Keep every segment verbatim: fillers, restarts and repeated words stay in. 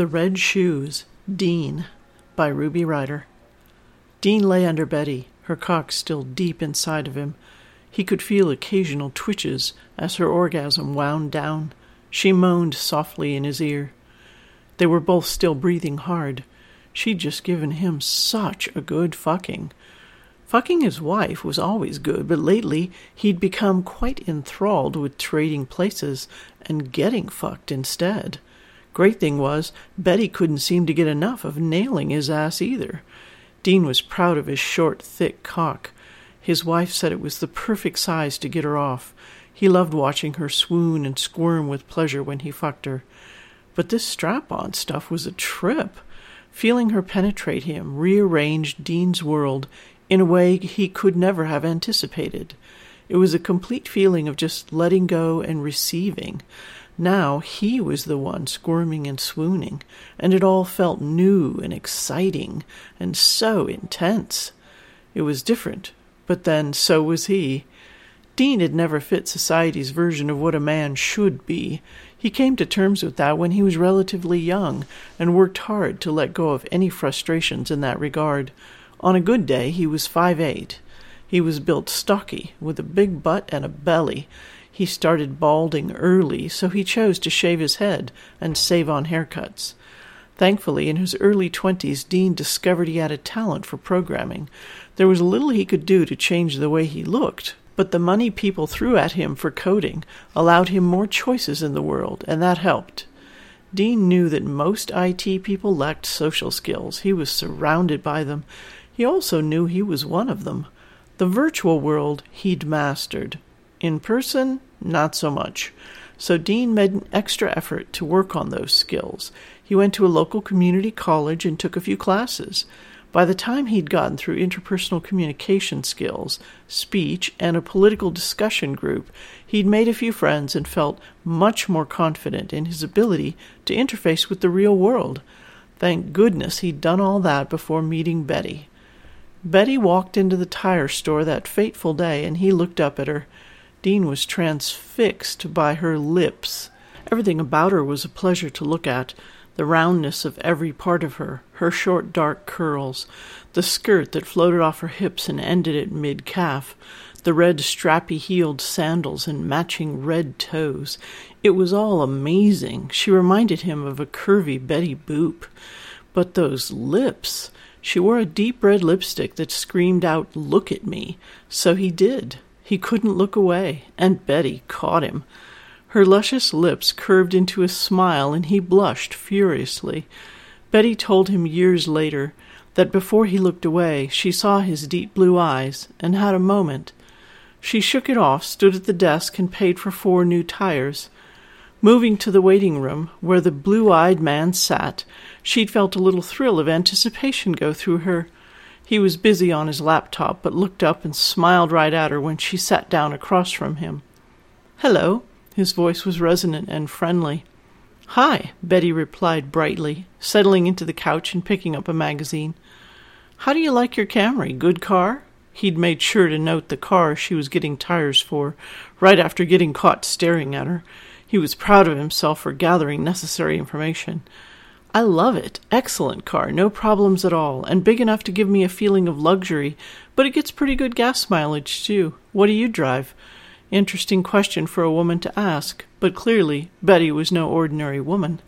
The Red Shoes, Dean, by Ruby Ryder. Dean lay under Betty, her cock still deep inside of him. He could feel occasional twitches as her orgasm wound down. She moaned softly in his ear. They were both still breathing hard. She'd just given him such a good fucking. Fucking his wife was always good, but lately he'd become quite enthralled with trading places and getting fucked instead. Great thing was, Betty couldn't seem to get enough of nailing his ass either. Dean was proud of his short, thick cock. His wife said it was the perfect size to get her off. He loved watching her swoon and squirm with pleasure when he fucked her. But this strap-on stuff was a trip. Feeling her penetrate him rearranged Dean's world in a way he could never have anticipated. It was a complete feeling of just letting go and receiving. Now he was the one squirming and swooning, and it all felt new and exciting and so intense. It was different, but then so was he. Dean had never fit society's version of what a man should be. He came to terms with that when he was relatively young and worked hard to let go of any frustrations in that regard. On a good day, he was five eight. He was built stocky, with a big butt and a belly. He started balding early, so he chose to shave his head and save on haircuts. Thankfully, in his early twenties, Dean discovered he had a talent for programming. There was little he could do to change the way he looked, but the money people threw at him for coding allowed him more choices in the world, and that helped. Dean knew that most I T people lacked social skills. He was surrounded by them. He also knew he was one of them. The virtual world he'd mastered. In person, not so much. So Dean made an extra effort to work on those skills. He went to a local community college and took a few classes. By the time he'd gotten through interpersonal communication skills, speech, and a political discussion group, he'd made a few friends and felt much more confident in his ability to interface with the real world. Thank goodness he'd done all that before meeting Betty. Betty walked into the tire store that fateful day, and he looked up at her. Dean was transfixed by her lips. Everything about her was a pleasure to look at. The roundness of every part of her, her short dark curls, the skirt that floated off her hips and ended at mid-calf, the red strappy-heeled sandals and matching red toes. It was all amazing. She reminded him of a curvy Betty Boop. But those lips! She wore a deep red lipstick that screamed out, "Look at me." So he did. He couldn't look away, and Betty caught him. Her luscious lips curved into a smile, and he blushed furiously. Betty told him years later that before he looked away, she saw his deep blue eyes and had a moment. She shook it off, stood at the desk, and paid for four new tires. Moving to the waiting room, where the blue-eyed man sat, she'd felt a little thrill of anticipation go through her. He was busy on his laptop, but looked up and smiled right at her when she sat down across from him. "Hello." His voice was resonant and friendly. "Hi," Betty replied brightly, settling into the couch and picking up a magazine. "How do you like your Camry? Good car?" He'd made sure to note the car she was getting tires for, right after getting caught staring at her. He was proud of himself for gathering necessary information. "I love it. Excellent car, no problems at all, and big enough to give me a feeling of luxury, but it gets pretty good gas mileage, too. What do you drive?" Interesting question for a woman to ask, but clearly Betty was no ordinary woman.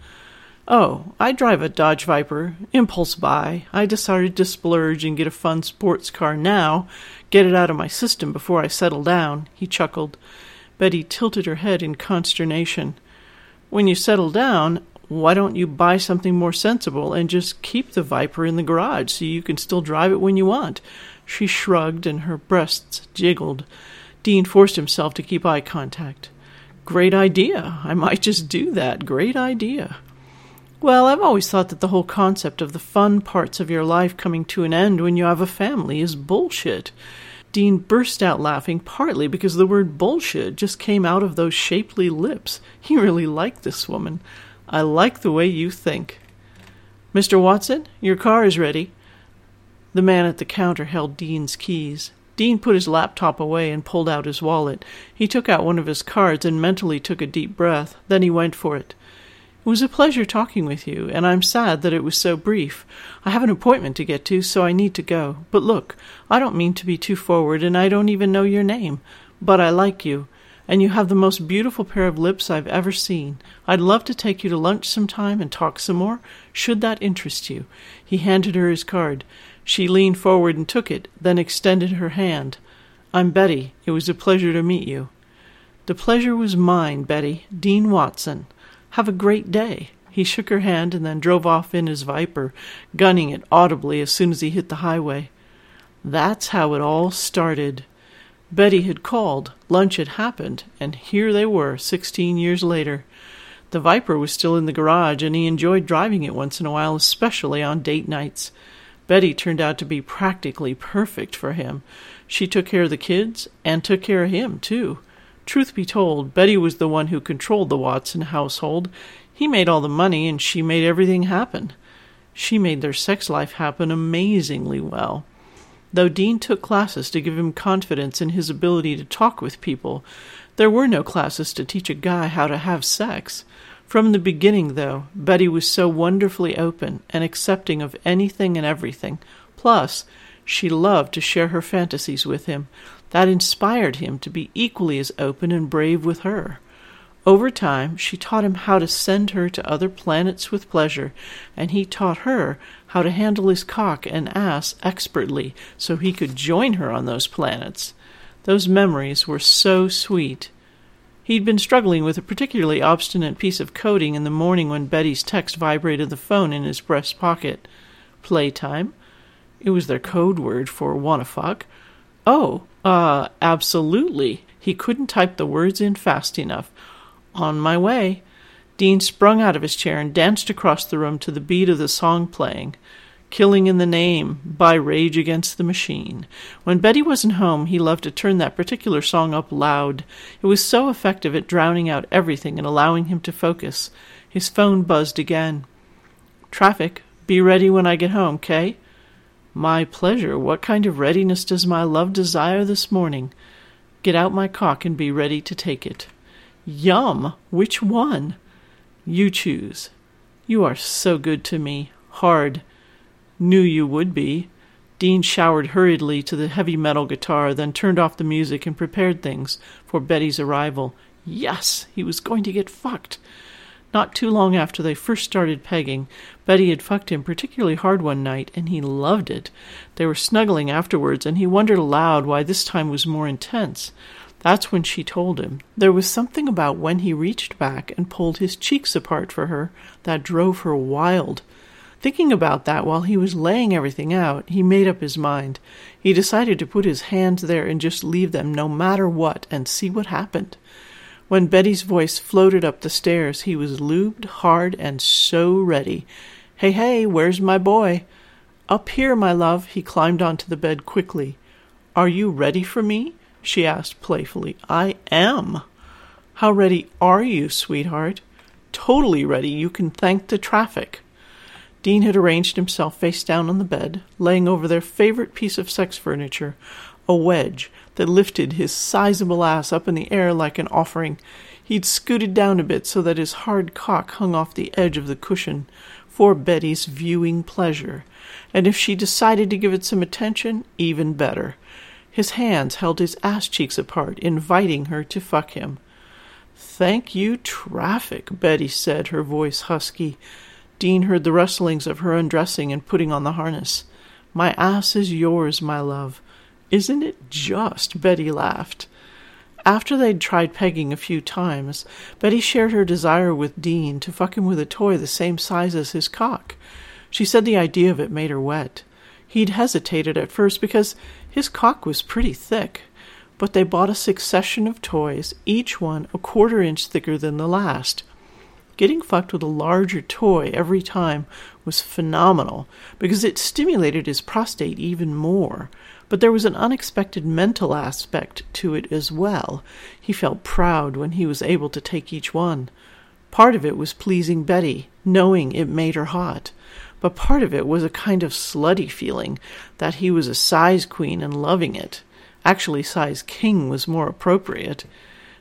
"Oh, I drive a Dodge Viper. Impulse buy. I decided to splurge and get a fun sports car now, get it out of my system before I settle down," he chuckled. Betty tilted her head in consternation. "When you settle down, why don't you buy something more sensible and just keep the Viper in the garage so you can still drive it when you want?" She shrugged and her breasts jiggled. Dean forced himself to keep eye contact. "Great idea. I might just do that. Great idea." "Well, I've always thought that the whole concept of the fun parts of your life coming to an end when you have a family is bullshit." Dean burst out laughing, partly because the word bullshit just came out of those shapely lips. He really liked this woman. "I like the way you think." "Mister Watson, your car is ready." The man at the counter held Dean's keys. Dean put his laptop away and pulled out his wallet. He took out one of his cards and mentally took a deep breath. Then he went for it. It was a pleasure talking with you, and I'm sad that it was so brief. I have an appointment to get to, so I need to go. But look, I don't mean to be too forward, and I don't even know your name. But I like you, and you have the most beautiful pair of lips I've ever seen. I'd love to take you to lunch sometime and talk some more, should that interest you." He handed her his card. She leaned forward and took it, then extended her hand. "I'm Betty. It was a pleasure to meet you." "The pleasure was mine, Betty. Dean Watson. Have a great day." He shook her hand and then drove off in his Viper, gunning it audibly as soon as he hit the highway. That's how it all started. Betty had called, lunch had happened, and here they were, sixteen years later. The Viper was still in the garage, and he enjoyed driving it once in a while, especially on date nights. Betty turned out to be practically perfect for him. She took care of the kids, and took care of him, too. Truth be told, Betty was the one who controlled the Watson household. He made all the money, and she made everything happen. She made their sex life happen amazingly well. Though Dean took classes to give him confidence in his ability to talk with people, there were no classes to teach a guy how to have sex. From the beginning, though, Betty was so wonderfully open and accepting of anything and everything. Plus, she loved to share her fantasies with him. That inspired him to be equally as open and brave with her. Over time, she taught him how to send her to other planets with pleasure, and he taught her how to handle his cock and ass expertly so he could join her on those planets. Those memories were so sweet. He'd been struggling with a particularly obstinate piece of coding in the morning when Betty's text vibrated the phone in his breast pocket. Playtime? It was their code word for wanna fuck. Oh, uh, absolutely. He couldn't type the words in fast enough. On my way. Dean sprung out of his chair and danced across the room to the beat of the song playing. Killing in the Name by Rage Against the Machine. When Betty wasn't home, he loved to turn that particular song up loud. It was so effective at drowning out everything and allowing him to focus. His phone buzzed again. "Traffic. Be ready when I get home, Kay?" "My pleasure. What kind of readiness does my love desire this morning?" "Get out my cock and be ready to take it." "Yum! Which one?" "You choose." "You are so good to me. Hard." "Knew you would be." Dean showered hurriedly to the heavy metal guitar, then turned off the music and prepared things for Betty's arrival. Yes! He was going to get fucked. Not too long after they first started pegging, Betty had fucked him particularly hard one night, and he loved it. They were snuggling afterwards, and he wondered aloud why this time was more intense. That's when she told him. There was something about when he reached back and pulled his cheeks apart for her that drove her wild. Thinking about that while he was laying everything out, he made up his mind. He decided to put his hands there and just leave them no matter what and see what happened. When Betty's voice floated up the stairs, he was lubed, hard, and so ready. "Hey, hey, where's my boy?" "Up here, my love." He climbed onto the bed quickly. "Are you ready for me?" she asked playfully. "I am." "How ready are you, sweetheart?" "Totally ready. You can thank the traffic." Dean had arranged himself face down on the bed, laying over their favorite piece of sex furniture, a wedge that lifted his sizable ass up in the air like an offering. He'd scooted down a bit so that his hard cock hung off the edge of the cushion, for Betty's viewing pleasure. And if she decided to give it some attention, even better. His hands held his ass cheeks apart, inviting her to fuck him. "Thank you, traffic," Betty said, her voice husky. Dean heard the rustlings of her undressing and putting on the harness. "My ass is yours, my love." "Isn't it just?" Betty laughed. After they'd tried pegging a few times, Betty shared her desire with Dean to fuck him with a toy the same size as his cock. She said the idea of it made her wet. He'd hesitated at first because his cock was pretty thick, but they bought a succession of toys, each one a quarter inch thicker than the last. Getting fucked with a larger toy every time was phenomenal because it stimulated his prostate even more. But there was an unexpected mental aspect to it as well. He felt proud when he was able to take each one. Part of it was pleasing Betty, knowing it made her hot. But part of it was a kind of slutty feeling that he was a size queen and loving it. Actually, size king was more appropriate.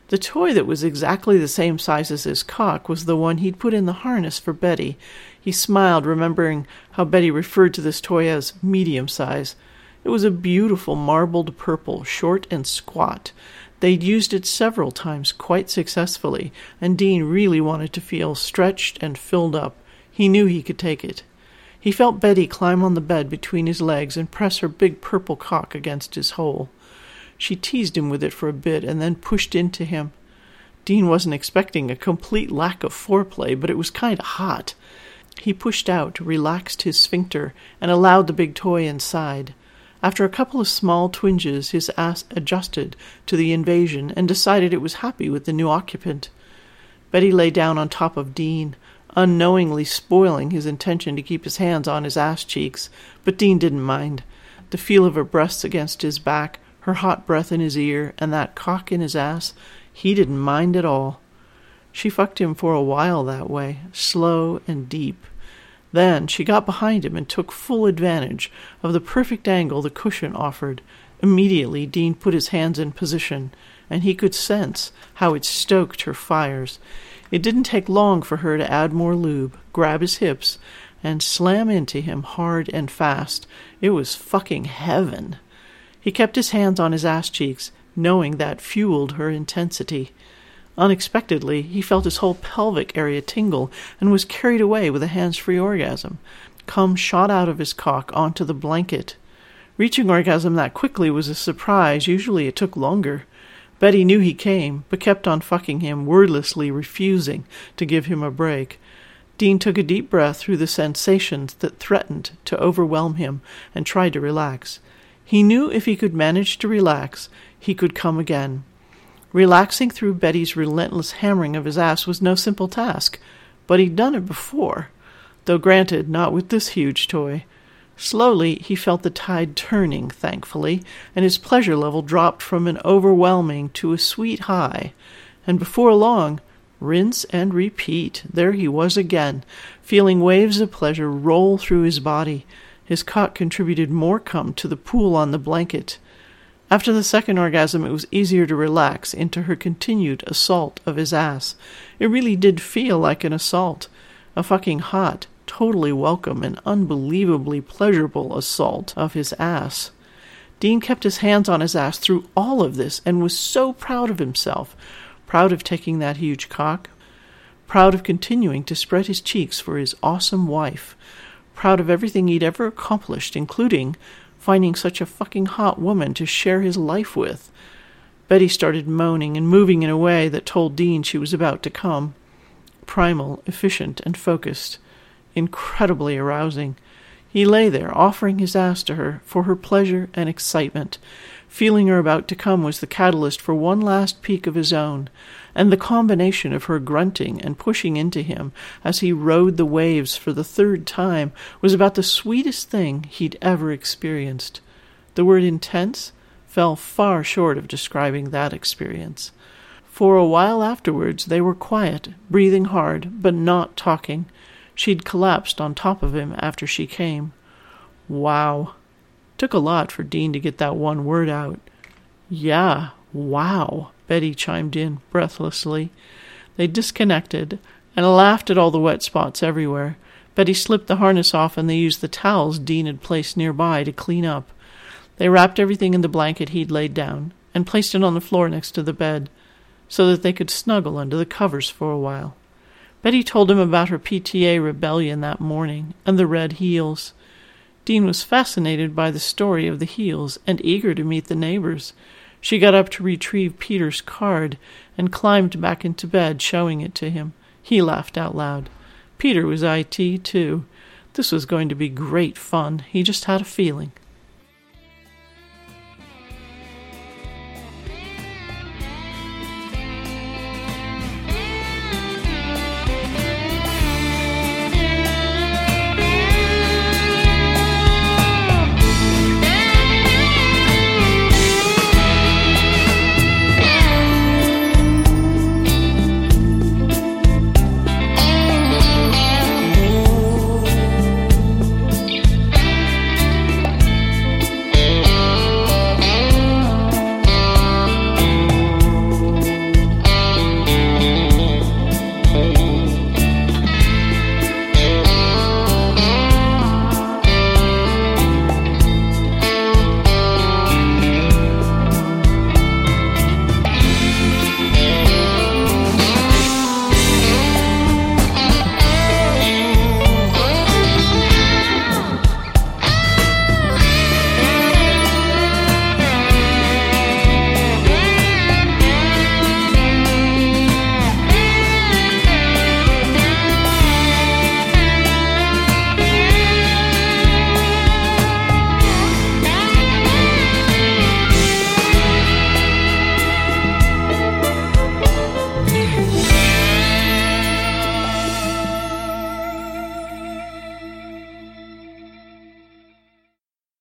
The toy that was exactly the same size as his cock was the one he'd put in the harness for Betty. He smiled, remembering how Betty referred to this toy as medium size. It was a beautiful marbled purple, short and squat. They'd used it several times quite successfully, and Dean really wanted to feel stretched and filled up. He knew he could take it. He felt Betty climb on the bed between his legs and press her big purple cock against his hole. She teased him with it for a bit and then pushed into him. Dean wasn't expecting a complete lack of foreplay, but it was kind of hot. He pushed out, relaxed his sphincter, and allowed the big toy inside. After a couple of small twinges, his ass adjusted to the invasion and decided it was happy with the new occupant. Betty lay down on top of Dean, unknowingly spoiling his intention to keep his hands on his ass cheeks, but Dean didn't mind. The feel of her breasts against his back, her hot breath in his ear, and that cock in his ass, he didn't mind at all. She fucked him for a while that way, slow and deep. Then she got behind him and took full advantage of the perfect angle the cushion offered. Immediately Dean put his hands in position, and he could sense how it stoked her fires. It didn't take long for her to add more lube, grab his hips, and slam into him hard and fast. It was fucking heaven. He kept his hands on his ass cheeks, knowing that fueled her intensity. Unexpectedly, he felt his whole pelvic area tingle and was carried away with a hands-free orgasm. Cum shot out of his cock onto the blanket. Reaching orgasm that quickly was a surprise. Usually it took longer. Betty knew he came, but kept on fucking him, wordlessly refusing to give him a break. Dean took a deep breath through the sensations that threatened to overwhelm him and tried to relax. He knew if he could manage to relax, he could come again. Relaxing through Betty's relentless hammering of his ass was no simple task, but he'd done it before, though granted not with this huge toy. Slowly he felt the tide turning, thankfully, and his pleasure level dropped from an overwhelming to a sweet high, and before long, rinse and repeat, there he was again, feeling waves of pleasure roll through his body. His cock contributed more cum to the pool on the blanket. After the second orgasm, it was easier to relax into her continued assault of his ass. It really did feel like an assault. A fucking hot, totally welcome, and unbelievably pleasurable assault of his ass. Dean kept his hands on his ass through all of this and was so proud of himself. Proud of taking that huge cock. Proud of continuing to spread his cheeks for his awesome wife. Proud of everything he'd ever accomplished, including finding such a fucking hot woman to share his life with. Betty started moaning and moving in a way that told Dean she was about to come. Primal, efficient, and focused. Incredibly arousing. He lay there, offering his ass to her for her pleasure and excitement. Feeling her about to come was the catalyst for one last peak of his own, and the combination of her grunting and pushing into him as he rode the waves for the third time was about the sweetest thing he'd ever experienced. The word intense fell far short of describing that experience. For a while afterwards they were quiet, breathing hard, but not talking. She'd collapsed on top of him after she came. Wow. Took a lot for Dean to get that one word out. Yeah, wow, Betty chimed in breathlessly. They disconnected and laughed at all the wet spots everywhere. Betty slipped the harness off and they used the towels Dean had placed nearby to clean up. They wrapped everything in the blanket he'd laid down and placed it on the floor next to the bed so that they could snuggle under the covers for a while. Betty told him about her P T A rebellion that morning and the red heels. Dean was fascinated by the story of the heels and eager to meet the neighbors. She got up to retrieve Peter's card and climbed back into bed, showing it to him. He laughed out loud. Peter was I T, too. This was going to be great fun. He just had a feeling.